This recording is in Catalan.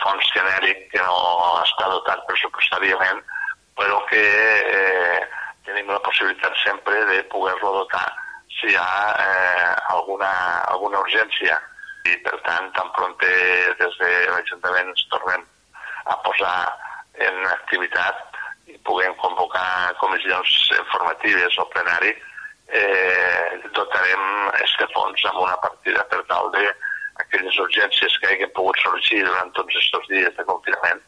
fons genèric que no està dotat pressupostàriament, però que tenim la possibilitat sempre de poder-lo dotar si hi ha alguna urgència. I, per tant, tan prompte des de l'Ajuntament ens tornem a posar en activitat i puguem convocar comissions informatives o plenari, dotarem este fons amb una partida per tal de aquelles urgències que hagin pogut sorgir durant tots aquests dies de confinament,